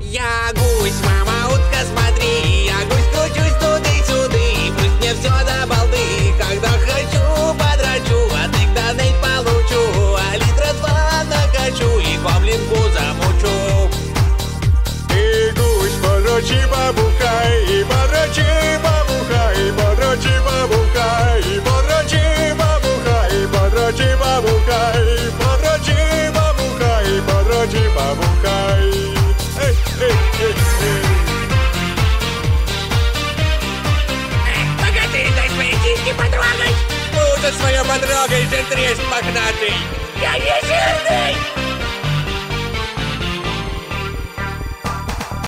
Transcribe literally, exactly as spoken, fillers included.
Я гусь, мама, утка, смотри. Я гусь, кручусь туды-сюды. Пусть мне все до балды. Когда хочу, подрачу, а ты гданей получу. А литра два накачу и гоблинку замучу. Ты гусь, подрачи, побухай, и подрачи, побухай, подрачи, побухай, подрачи, побухай, подрачи, побухай, подрачи, побухай, подрачи, побухай. Эй, эй, эй, эй. Погоди, дай свои сиськи потрогать. Ну, ты свое потрогай, ты трест мохнатый. Я не жирный.